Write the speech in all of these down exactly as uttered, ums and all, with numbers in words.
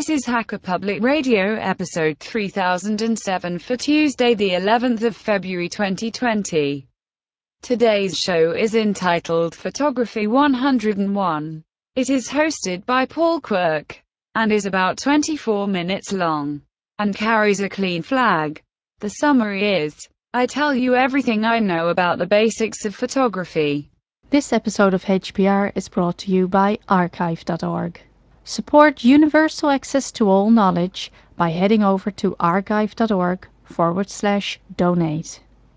This is Hacker Public Radio episode three thousand seven for Tuesday the eleventh of February twenty twenty. Today's show is entitled Photography one oh one. It is hosted by Paul Quirk and is about twenty-four minutes long and carries a clean flag. The summary is, I tell you everything I know about the basics of photography. This episode of H P R is brought to you by archive dot org. Support universal access to all knowledge by heading over to archive dot org forward slash donate.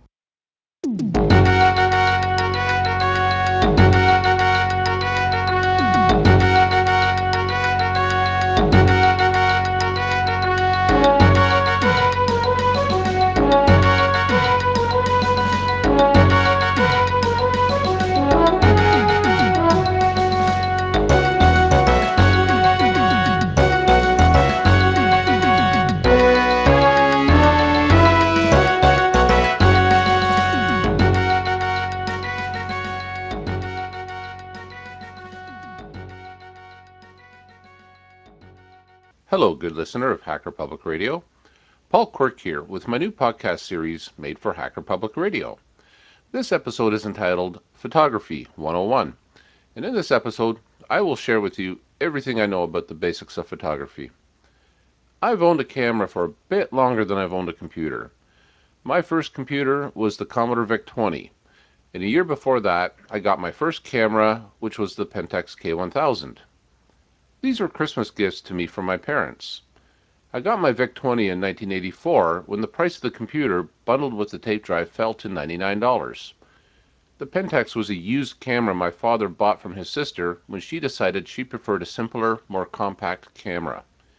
Hello, good listener of Hacker Public Radio. Paul Quirk here with my new podcast series made for Hacker Public Radio. This episode is entitled Photography one oh one, and in this episode, I will share with you everything I know about the basics of photography. I've owned a camera for a bit longer than I've owned a computer. My first computer was the Commodore VIC twenty, and a year before that, I got my first camera, which was the Pentax K one thousand. These were Christmas gifts to me from my parents. I got my VIC twenty in nineteen eighty-four when the price of the computer bundled with the tape drive fell to ninety-nine dollars. The Pentax was a used camera my father bought from his sister when she decided she preferred a simpler, more compact camera.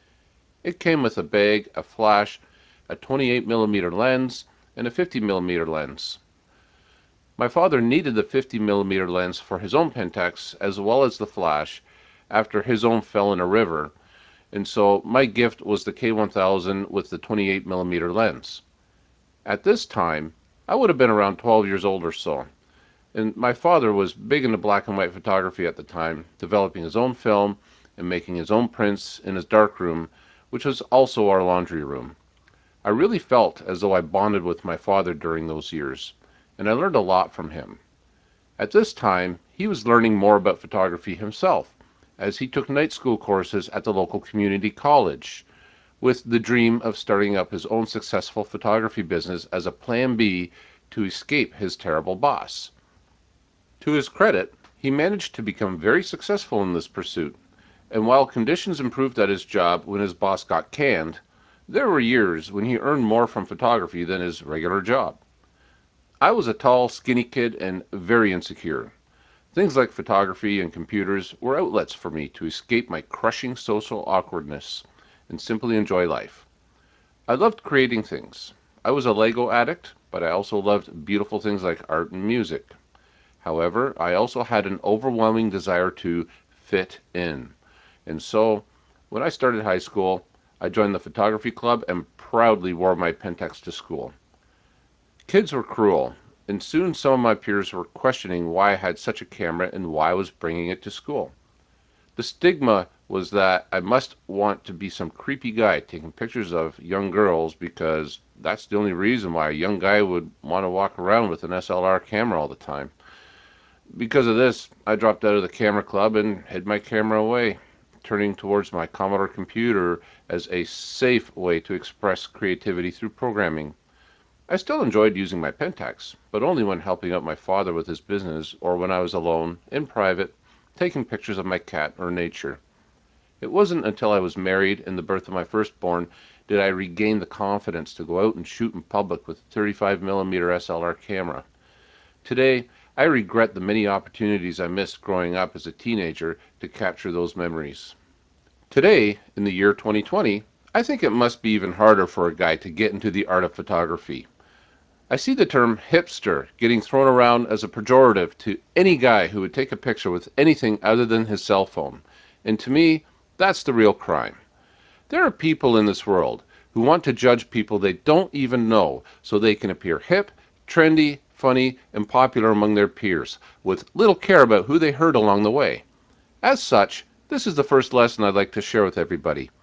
It came with a bag, a flash, a twenty-eight millimeter lens, and a fifty millimeter lens. My father needed the fifty millimeter lens for his own Pentax as well as the flash after his own fell in a river, and so my gift was the K one thousand with the twenty-eight millimeter lens. At this time, I would have been around twelve years old or so, and my father was big into black and white photography at the time, developing his own film and making his own prints in his darkroom, which was also our laundry room. I really felt as though I bonded with my father during those years, and I learned a lot from him. At this time, he was learning more about photography himself, as he took night school courses at the local community college, with the dream of starting up his own successful photography business as a plan B to escape his terrible boss. To his credit, he managed to become very successful in this pursuit, and while conditions improved at his job when his boss got canned, there were years when he earned more from photography than his regular job. I was a tall, skinny kid and very insecure. Things like photography and computers were outlets for me to escape my crushing social awkwardness and simply enjoy life. I loved creating things. I was a Lego addict, but I also loved beautiful things like art and music. However, I also had an overwhelming desire to fit in. And so, when I started high school, I joined the photography club and proudly wore my Pentax to school. Kids were cruel, and soon some of my peers were questioning why I had such a camera and why I was bringing it to school. The stigma was that I must want to be some creepy guy taking pictures of young girls because that's the only reason why a young guy would want to walk around with an S L R camera all the time. Because of this, I dropped out of the camera club and hid my camera away, turning towards my Commodore computer as a safe way to express creativity through programming. I still enjoyed using my Pentax, but only when helping out my father with his business or when I was alone, in private, taking pictures of my cat or nature. It wasn't until I was married and the birth of my firstborn did I regain the confidence to go out and shoot in public with a thirty-five millimeter S L R camera. Today, I regret the many opportunities I missed growing up as a teenager to capture those memories. Today, in the year twenty twenty, I think it must be even harder for a guy to get into the art of photography. I see the term hipster getting thrown around as a pejorative to any guy who would take a picture with anything other than his cell phone. And to me, that's the real crime. There are people in this world who want to judge people they don't even know so they can appear hip, trendy, funny, and popular among their peers, with little care about who they hurt along the way. As such, this is the first lesson I'd like to share with everybody.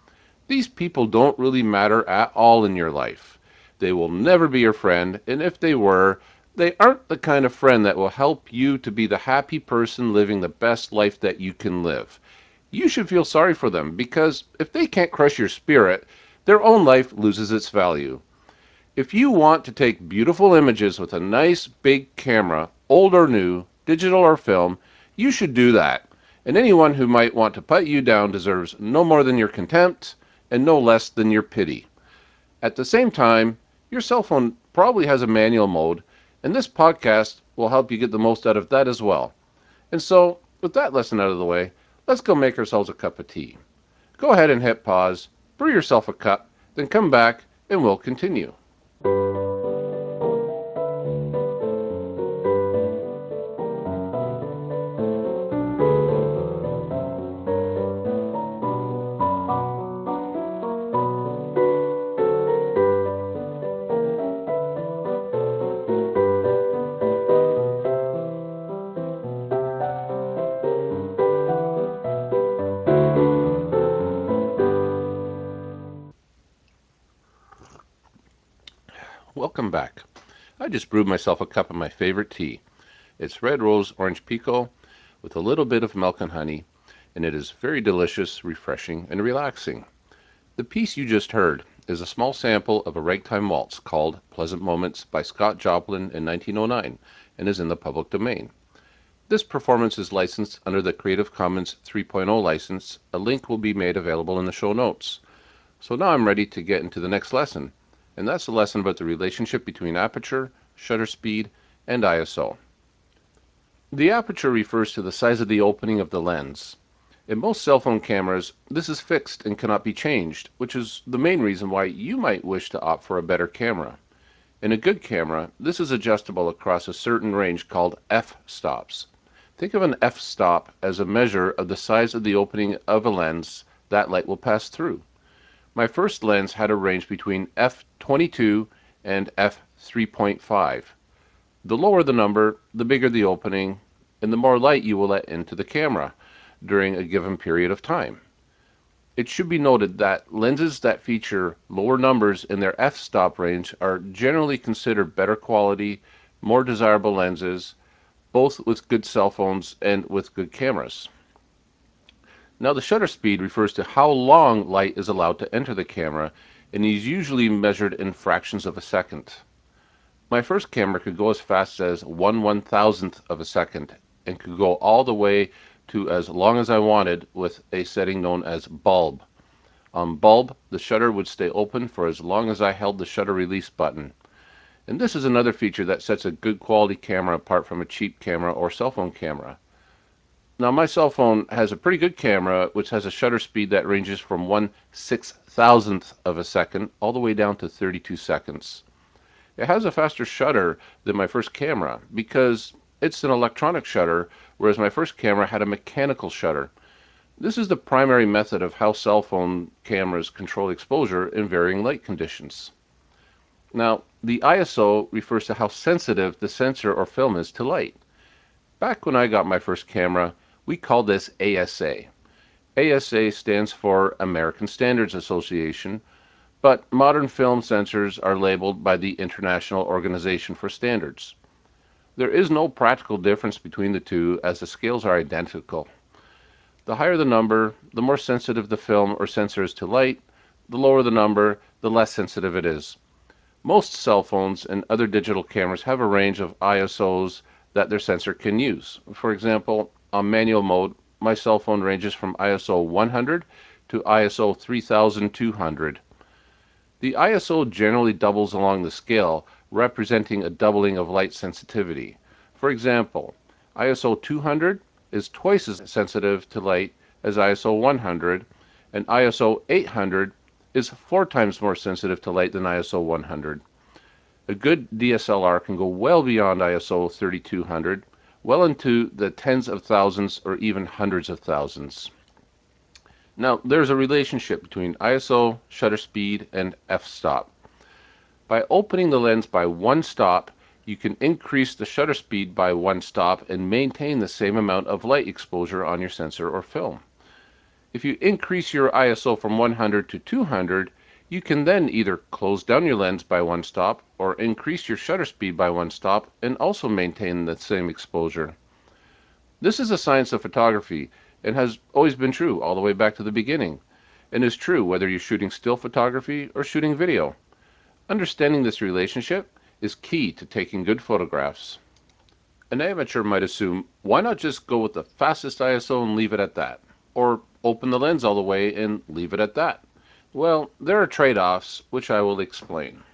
These people don't really matter at all in your life. They will never be your friend, and if they were, they aren't the kind of friend that will help you to be the happy person living the best life that you can live. You should feel sorry for them because if they can't crush your spirit, their own life loses its value. If you want to take beautiful images with a nice big camera, old or new, digital or film, you should do that. And anyone who might want to put you down deserves no more than your contempt and no less than your pity. At the same time, your cell phone probably has a manual mode, and this podcast will help you get the most out of that as well. And so, with that lesson out of the way, let's go make ourselves a cup of tea. Go ahead and hit pause, brew yourself a cup, then come back and we'll continue. Welcome back. I just brewed myself a cup of my favorite tea. It's red rose orange pekoe with a little bit of milk and honey, and it is very delicious, refreshing, and relaxing. The piece you just heard is a small sample of a ragtime waltz called Pleasant Moments by Scott Joplin in nineteen oh nine and is in the public domain. This performance is licensed under the Creative Commons 3.0 license. A link will be made available in the show notes. So now I'm ready to get into the next lesson, and that's a lesson about the relationship between aperture, shutter speed, and I S O. The aperture refers to the size of the opening of the lens. In most cell phone cameras, this is fixed and cannot be changed, which is the main reason why you might wish to opt for a better camera. In a good camera, this is adjustable across a certain range called f-stops. Think of an f-stop as a measure of the size of the opening of a lens that light will pass through. My first lens had a range between f twenty-two and f three point five. The lower the number, the bigger the opening, and the more light you will let into the camera during a given period of time. It should be noted that lenses that feature lower numbers in their f-stop range are generally considered better quality, more desirable lenses, both with good cell phones and with good cameras. Now, the shutter speed refers to how long light is allowed to enter the camera and is usually measured in fractions of a second. My first camera could go as fast as one one thousandth of a second and could go all the way to as long as I wanted with a setting known as bulb. On bulb, the shutter would stay open for as long as I held the shutter release button. And this is another feature that sets a good quality camera apart from a cheap camera or cell phone camera. Now, my cell phone has a pretty good camera which has a shutter speed that ranges from one six thousandth of a second all the way down to thirty-two seconds. It has a faster shutter than my first camera because it's an electronic shutter, whereas my first camera had a mechanical shutter. This is the primary method of how cell phone cameras control exposure in varying light conditions. Now, the I S O refers to how sensitive the sensor or film is to light. Back when I got my first camera, we called this A S A. A S A stands for American Standards Association, but modern film sensors are labeled by the International Organization for Standards. There is no practical difference between the two as the scales are identical. The higher the number, the more sensitive the film or sensor is to light. The lower the number, the less sensitive it is. Most cell phones and other digital cameras have a range of I S Os that their sensor can use. For example, on manual mode, my cell phone ranges from I S O one hundred to I S O three thousand two hundred. The I S O generally doubles along the scale, representing a doubling of light sensitivity. For example, I S O two hundred is twice as sensitive to light as I S O one hundred, and I S O eight hundred is four times more sensitive to light than I S O one hundred. A good D S L R can go well beyond I S O thirty-two hundred, well into the tens of thousands or even hundreds of thousands. Now, there's a relationship between I S O, shutter speed, and f-stop. By opening the lens by one stop, you can increase the shutter speed by one stop and maintain the same amount of light exposure on your sensor or film. If you increase your I S O from one hundred to two hundred, you can then either close down your lens by one stop or increase your shutter speed by one stop and also maintain the same exposure. This is a science of photography and has always been true all the way back to the beginning, and is true whether you're shooting still photography or shooting video. Understanding this relationship is key to taking good photographs. An amateur might assume, why not just go with the fastest I S O and leave it at that? Or open the lens all the way and leave it at that? Well, there are trade-offs, which I will explain.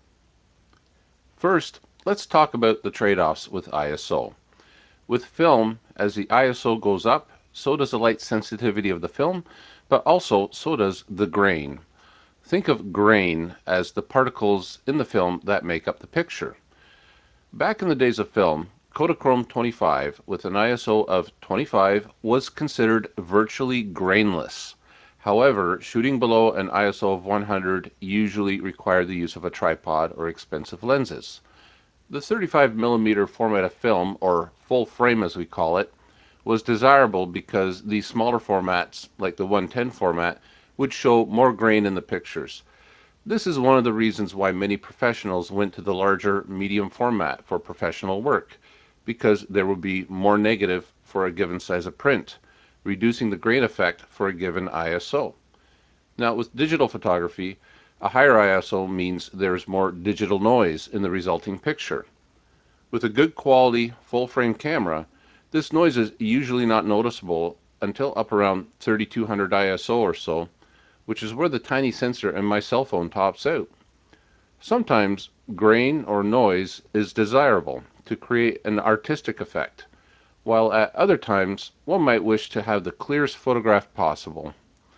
First, let's talk about the trade-offs with I S O. With film, as the I S O goes up, so does the light sensitivity of the film, but also so does the grain. Think of grain as the particles in the film that make up the picture. Back in the days of film, Kodachrome twenty-five with an I S O of twenty-five was considered virtually grainless. However, shooting below an I S O of one hundred usually required the use of a tripod or expensive lenses. The thirty-five millimeter format of film, or full frame as we call it, was desirable because the smaller formats, like the one ten format, would show more grain in the pictures. This is one of the reasons why many professionals went to the larger medium format for professional work, because there would be more negative for a given size of print, reducing the grain effect for a given I S O. Now, with digital photography, a higher I S O means there's more digital noise in the resulting picture. With a good quality full-frame camera, this noise is usually not noticeable until up around thirty-two hundred I S O or so, which is where the tiny sensor in my cell phone tops out. Sometimes grain or noise is desirable to create an artistic effect, while at other times one might wish to have the clearest photograph possible.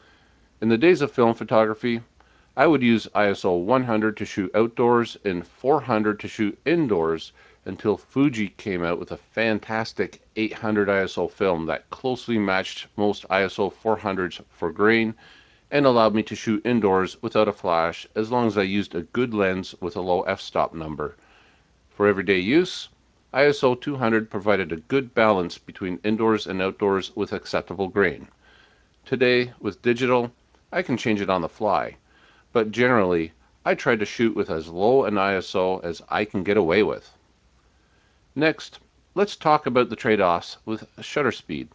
In the days of film photography, I would use I S O one hundred to shoot outdoors and four hundred to shoot indoors until Fuji came out with a fantastic eight hundred I S O film that closely matched most I S O four hundreds for grain and allowed me to shoot indoors without a flash as long as I used a good lens with a low f-stop number. For everyday use, I S O two hundred provided a good balance between indoors and outdoors with acceptable grain. Today, with digital, I can change it on the fly, but generally, I try to shoot with as low an I S O as I can get away with. Next, let's talk about the trade-offs with shutter speed.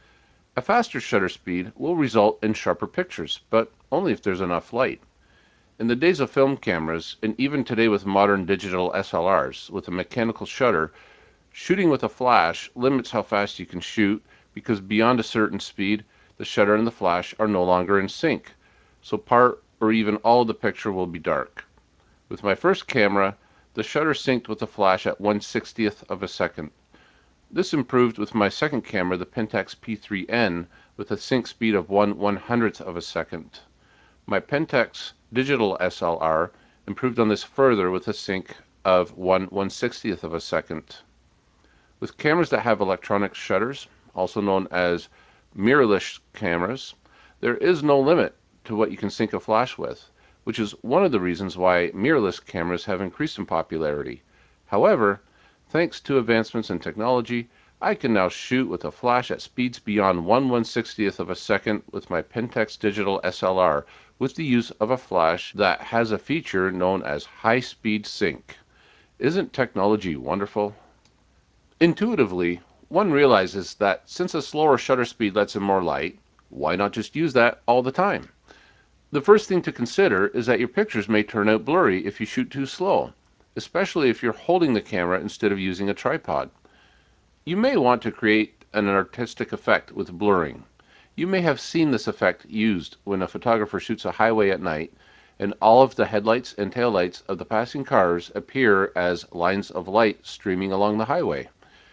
A faster shutter speed will result in sharper pictures, but only if there's enough light. In the days of film cameras, and even today with modern digital S L Rs with a mechanical shutter, shooting with a flash limits how fast you can shoot because beyond a certain speed, the shutter and the flash are no longer in sync, so part or even all of the picture will be dark. With my first camera, the shutter synced with the flash at one sixtieth of a second. This improved with my second camera, the Pentax P three N, with a sync speed of one one hundredth of a second. My Pentax digital S L R improved on this further with a sync of one one sixtieth of a second. With cameras that have electronic shutters, also known as mirrorless cameras, there is no limit to what you can sync a flash with, which is one of the reasons why mirrorless cameras have increased in popularity. However, thanks to advancements in technology, I can now shoot with a flash at speeds beyond one one sixtieth of a second with my Pentax digital S L R with the use of a flash that has a feature known as high-speed sync. Isn't technology wonderful? Intuitively, one realizes that since a slower shutter speed lets in more light, why not just use that all the time? The first thing to consider is that your pictures may turn out blurry if you shoot too slow, especially if you're holding the camera instead of using a tripod. You may want to create an artistic effect with blurring. You may have seen this effect used when a photographer shoots a highway at night and all of the headlights and taillights of the passing cars appear as lines of light streaming along the highway.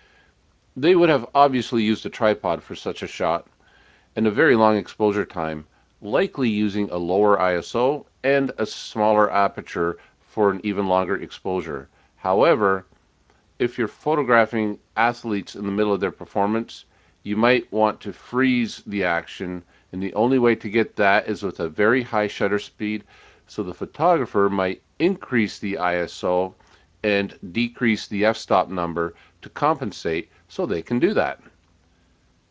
They would have obviously used a tripod for such a shot and a very long exposure time, likely using a lower I S O and a smaller aperture for an even longer exposure. However, if you're photographing athletes in the middle of their performance, you might want to freeze the action, and the only way to get that is with a very high shutter speed, so the photographer might increase the I S O and decrease the f-stop number to compensate so they can do that.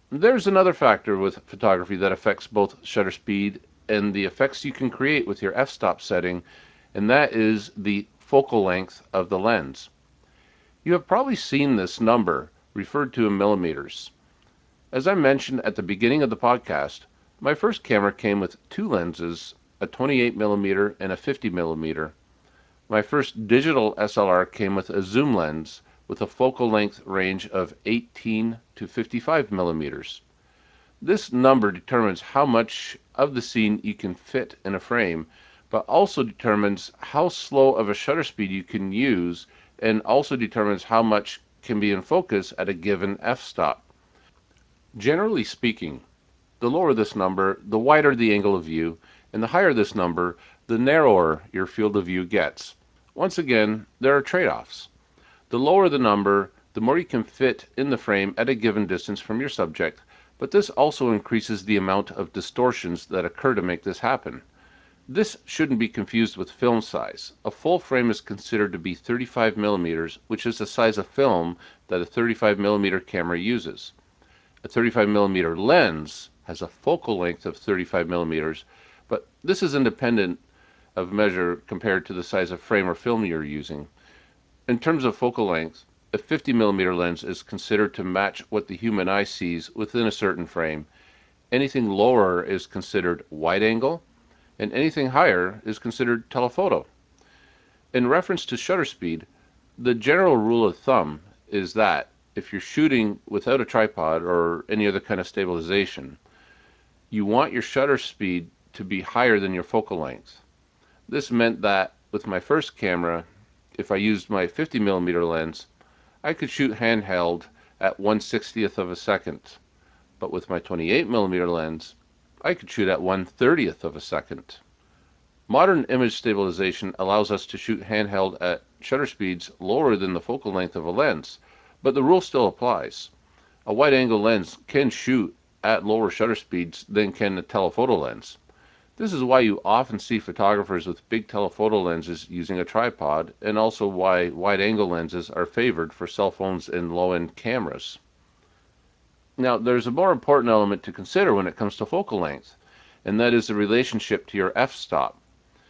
There's another factor with photography that affects both shutter speed and the effects you can create with your f-stop setting, and that is the focal length of the lens. You have probably seen this number referred to in millimeters. As I mentioned at the beginning of the podcast, my first camera came with two lenses, a twenty-eight millimeter and a fifty millimeter. My first digital S L R came with a zoom lens with a focal length range of eighteen to fifty-five millimeters. This number determines how much of the scene you can fit in a frame, but also determines how slow of a shutter speed you can use, and also determines how much can be in focus at a given f-stop. Generally speaking, the lower this number, the wider the angle of view, and the higher this number, the narrower your field of view gets. Once again, there are trade-offs. The lower the number, the more you can fit in the frame at a given distance from your subject, but this also increases the amount of distortions that occur to make this happen. This shouldn't be confused with film size. A full frame is considered to be thirty-five millimeters, which is the size of film that a thirty-five millimeter camera uses. A thirty-five millimeter lens has a focal length of thirty-five millimeters, but this is independent of measure compared to the size of frame or film you're using. In terms of focal length, a fifty millimeter lens is considered to match what the human eye sees within a certain frame. Anything lower is considered wide angle, and anything higher is considered telephoto. In reference to shutter speed, the general rule of thumb is that if you're shooting without a tripod or any other kind of stabilization, you want your shutter speed to be higher than your focal length. This meant that with my first camera, if I used my fifty millimeter lens, I could shoot handheld at one sixtieth of a second, but with my twenty-eight millimeter lens, I could shoot at one thirtieth of a second. Modern image stabilization allows us to shoot handheld at shutter speeds lower than the focal length of a lens, but the rule still applies. A wide-angle lens can shoot at lower shutter speeds than can a telephoto lens. This is why you often see photographers with big telephoto lenses using a tripod, and also why wide-angle lenses are favored for cell phones and low-end cameras. Now, there's a more important element to consider when it comes to focal length, and that is the relationship to your f-stop.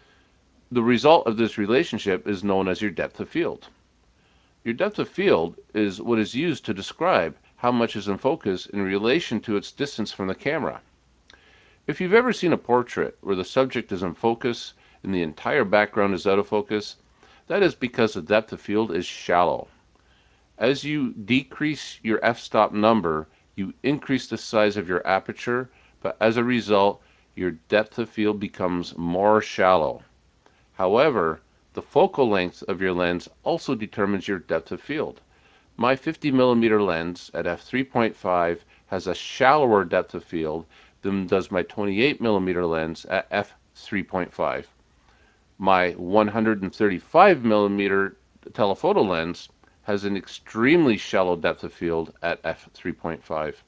The result of this relationship is known as your depth of field. Your depth of field is what is used to describe how much is in focus in relation to its distance from the camera. If you've ever seen a portrait where the subject is in focus and the entire background is out of focus, that is because the depth of field is shallow. As you decrease your f-stop number, you increase the size of your aperture, but as a result, your depth of field becomes more shallow. However, the focal length of your lens also determines your depth of field. My fifty millimeter lens at f three point five has a shallower depth of field than does my twenty-eight millimeter lens at f three point five. My one thirty-five millimeter telephoto lens has an extremely shallow depth of field at f three point five.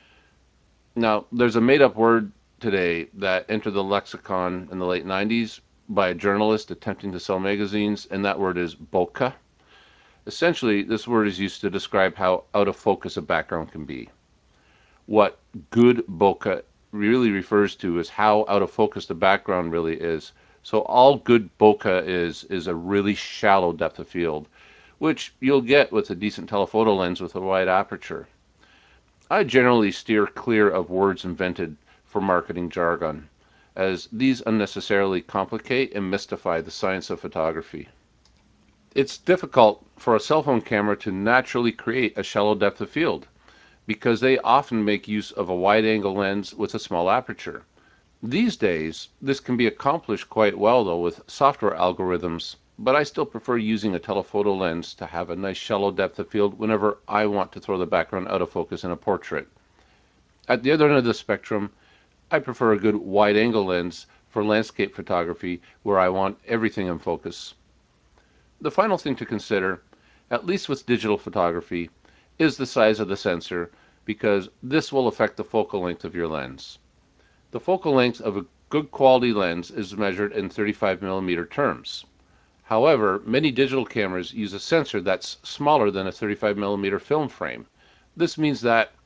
Now, there's a made-up word today that entered the lexicon in the late nineties by a journalist attempting to sell magazines, and that word is bokeh. Essentially, this word is used to describe how out of focus a background can be. What good bokeh really refers to is how out of focus the background really is. So all good bokeh is is a really shallow depth of field, which you'll get with a decent telephoto lens with a wide aperture. I generally steer clear of words invented for marketing jargon, as these unnecessarily complicate and mystify the science of photography. It's difficult for a cell phone camera to naturally create a shallow depth of field, because they often make use of a wide-angle lens with a small aperture. These days, this can be accomplished quite well though with software algorithms, but I still prefer using a telephoto lens to have a nice shallow depth of field whenever I want to throw the background out of focus in a portrait. At the other end of the spectrum, I prefer a good wide-angle lens for landscape photography where I want everything in focus. The final thing to consider, at least with digital photography, is the size of the sensor, because this will affect the focal length of your lens. The focal length of a good quality lens is measured in thirty-five millimeter terms. However, many digital cameras use a sensor that's smaller than a thirty-five millimeter film frame. This means that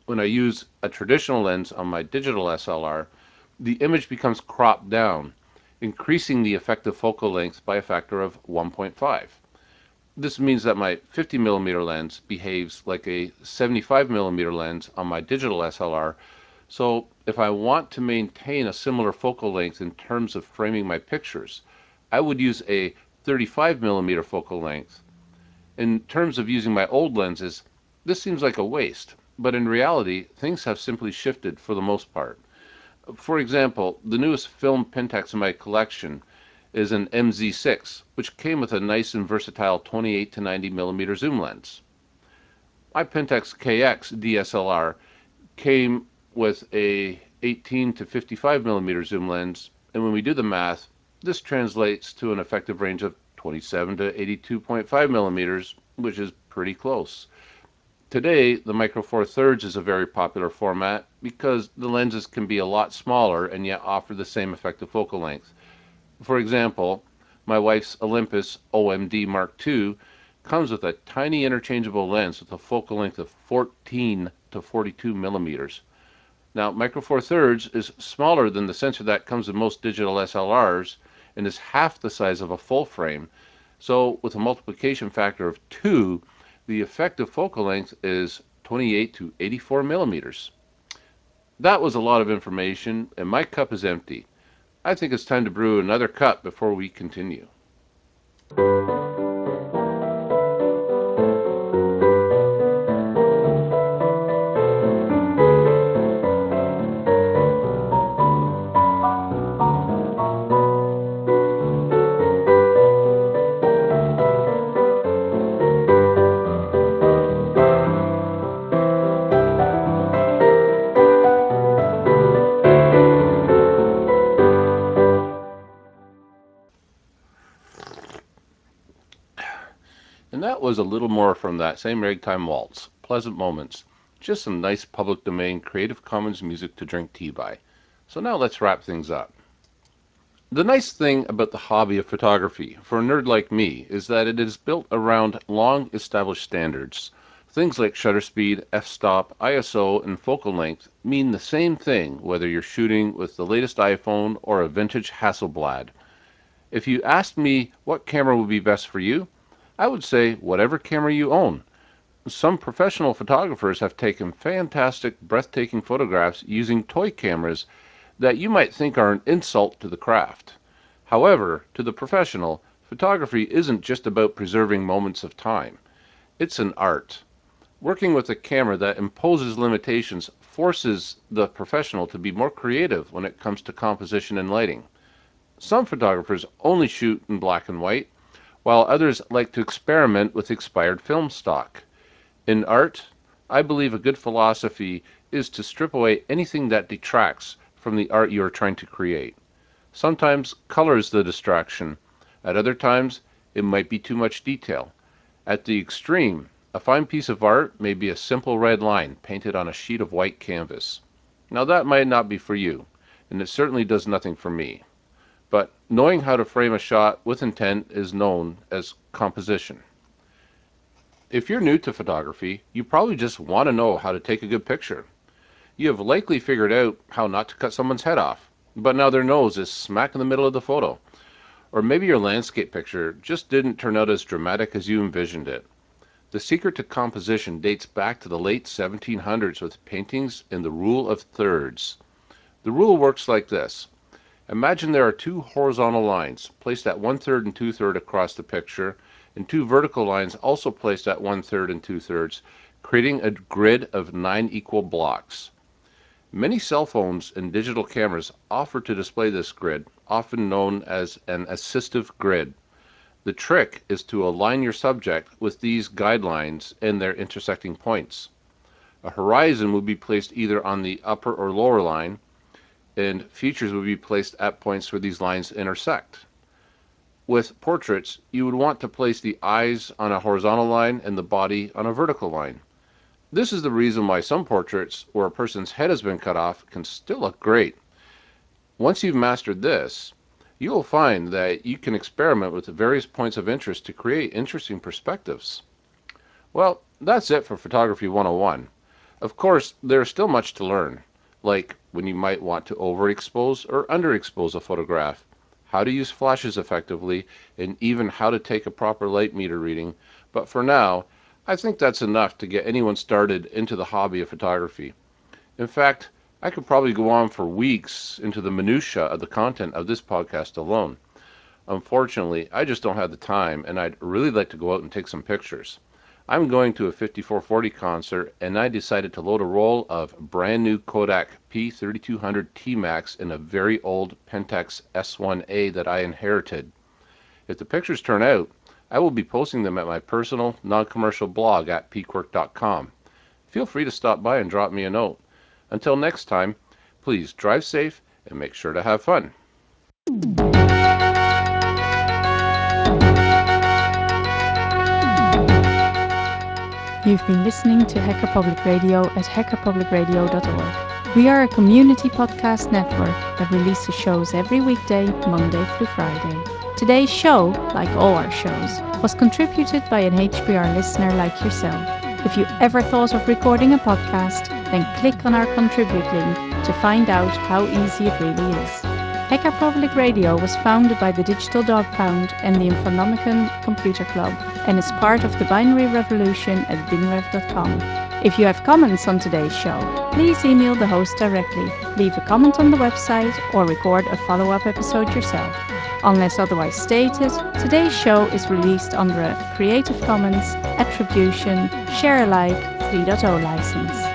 When I use a traditional lens on my digital S L R, the image becomes cropped down, increasing the effective focal length by a factor of one point five. This means that my fifty millimeter lens behaves like a seventy-five millimeter lens on my digital S L R. So if I want to maintain a similar focal length in terms of framing my pictures, I would use a thirty-five millimeter focal length. In terms of using my old lenses, this seems like a waste, but in reality, things have simply shifted for the most part. For example, the newest film Pentax in my collection is an M Z six, which came with a nice and versatile twenty-eight to ninety millimeter zoom lens. My Pentax K X D S L R came with a eighteen to fifty-five millimeter zoom lens, and when we do the math, this translates to an effective range of twenty-seven to eighty-two point five millimeters, which is pretty close. Today, the Micro Four Thirds is a very popular format because the lenses can be a lot smaller and yet offer the same effective focal length. For example, my wife's Olympus O M D Mark two comes with a tiny interchangeable lens with a focal length of fourteen to forty-two millimeters. Now, Micro Four Thirds is smaller than the sensor that comes in most digital S L Rs and is half the size of a full frame. So, with a multiplication factor of two, the effective focal length is twenty-eight to eighty-four millimeters. That was a lot of information, and my cup is empty. I think it's time to brew another cup before we continue. And that was a little more from that same ragtime waltz. Pleasant moments. Just some nice public domain Creative Commons music to drink tea by. So now let's wrap things up. The nice thing about the hobby of photography, for a nerd like me, is that it is built around long established standards. Things like shutter speed, f-stop, I S O, and focal length mean the same thing whether you're shooting with the latest iPhone or a vintage Hasselblad. If you asked me what camera would be best for you, I would say whatever camera you own. Some professional photographers have taken fantastic, breathtaking photographs using toy cameras that you might think are an insult to the craft. However, to the professional, photography isn't just about preserving moments of time. It's an art. Working with a camera that imposes limitations forces the professional to be more creative when it comes to composition and lighting. Some photographers only shoot in black and white, while others like to experiment with expired film stock. In art, I believe a good philosophy is to strip away anything that detracts from the art you are trying to create. Sometimes color is the distraction. At other times, it might be too much detail. At the extreme, a fine piece of art may be a simple red line painted on a sheet of white canvas. Now that might not be for you, and it certainly does nothing for me. But knowing how to frame a shot with intent is known as composition. If you're new to photography, you probably just want to know how to take a good picture. You have likely figured out how not to cut someone's head off, but now their nose is smack in the middle of the photo. Or maybe your landscape picture just didn't turn out as dramatic as you envisioned it. The secret to composition dates back to the late seventeen hundreds with paintings and the rule of thirds. The rule works like this. Imagine there are two horizontal lines placed at one-third and two-thirds across the picture, and two vertical lines also placed at one-third and two-thirds, creating a grid of nine equal blocks. Many cell phones and digital cameras offer to display this grid, often known as an assistive grid. The trick is to align your subject with these guidelines and their intersecting points. A horizon would be placed either on the upper or lower line, and features would be placed at points where these lines intersect. With portraits, you would want to place the eyes on a horizontal line and the body on a vertical line. This is the reason why some portraits where a person's head has been cut off can still look great. Once you've mastered this, you will find that you can experiment with various points of interest to create interesting perspectives. Well, that's it for Photography one oh one. Of course, there's still much to learn, like when you might want to overexpose or underexpose a photograph, how to use flashes effectively, and even how to take a proper light meter reading. But for now, I think that's enough to get anyone started into the hobby of photography. In fact, I could probably go on for weeks into the minutiae of the content of this podcast alone. Unfortunately, I just don't have the time, and I'd really like to go out and take some pictures. I'm going to a fifty-four forty concert, and I decided to load a roll of brand new Kodak P thirty-two hundred T-Max in a very old Pentax S one A that I inherited. If the pictures turn out, I will be posting them at my personal, non-commercial blog at peakwork dot com. Feel free to stop by and drop me a note. Until next time, please drive safe and make sure to have fun. You've been listening to Hacker Public Radio at hacker public radio dot org. We are a community podcast network that releases shows every weekday, Monday through Friday. Today's show, like all our shows, was contributed by an H P R listener like yourself. If you ever thought of recording a podcast, then click on our contribute link to find out how easy it really is. Hacker Public Radio was founded by the Digital Dog Pound and the Infonomicon Computer Club and is part of the Binary Revolution at binrev dot com. If you have comments on today's show, please email the host directly, leave a comment on the website, or record a follow-up episode yourself. Unless otherwise stated, today's show is released under a Creative Commons Attribution Share Alike three point oh license.